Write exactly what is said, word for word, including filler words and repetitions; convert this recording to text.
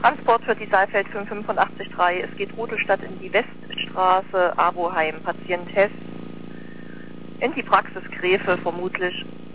Transport für die Saalfeld fünf fünf acht drei. Es geht Rudolstadt in die Weststraße, Aboheim, Patient Hess, in die Praxis Gräfe vermutlich.